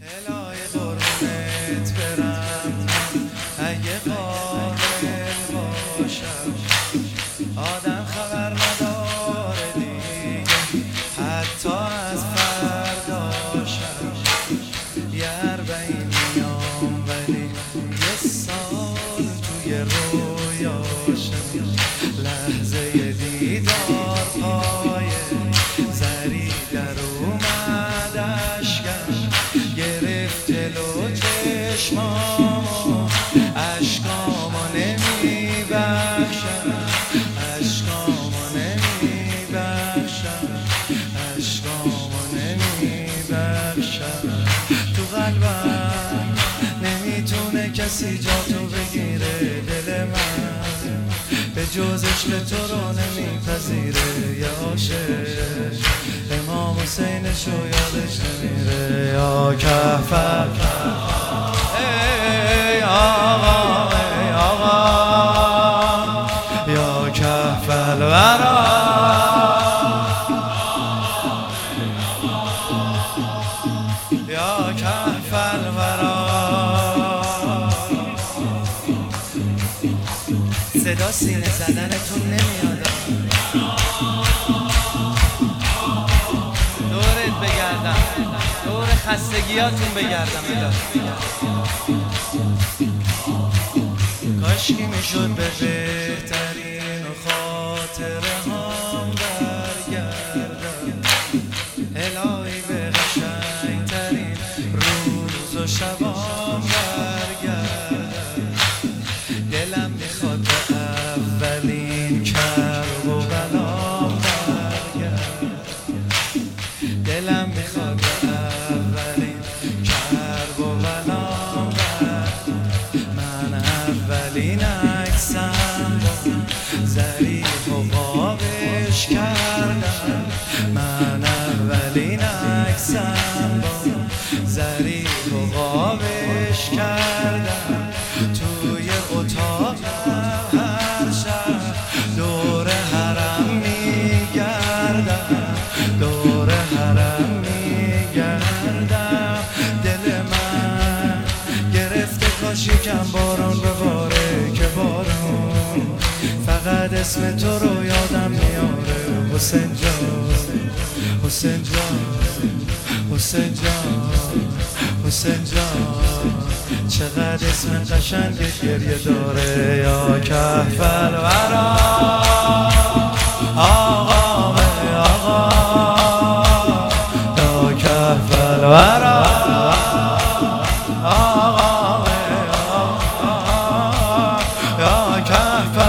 الهی قربونت برم اگه قابل باشم، آدم خبر نداره دیگه حتی از فرداشم. یه 40 میام ولی یه سال توی رویاشم. لحظه دیدار پای زری در اومد اشکم، گرفت جلو چشمامو، اشکامو نمیبخشم، اشکامو نمیبخشم، اشکامو نمیبخشم. تو قلبم نمیتونه کسی جا تو بگیره، دل من به جز عشق تو رو نمیپذیره. یا عاشق امام حسینشو یادش نمیره. یا کهفر ای آقا، ای آقا، یا کهفر ورا، یا کهفر ورا. صدا سینه زدنتون نمیاد، دورت بگردم، دور خستگیاتون بگردم. کاشکی میشد به بهترین و خاطره هم برگردم، الهی به قشنگترین روز و شبام برگردم. دلم میخواد به اولین کرب و بلام برگردم، دلم میخواد به اولین کرب و بلام برگردم. من اولین عکسم ظریف و قابش کردم، من اولین عکسم ظریف و قابش کردم. توی اتاق هر شب دور حرم میگردم، دور حرم میگردم. دل من گرفته کاش یکم بارون بباره، که بارون فقط اسم تو رو یادم میاره. حسین جان، حسین جان، حسین جان، حسین جان، چقدر اسم قشنگ گریه داره. یا کهفر ورا، آقا ای آقا، یا کهفر ورا، آقا ای آقا، یا کهفر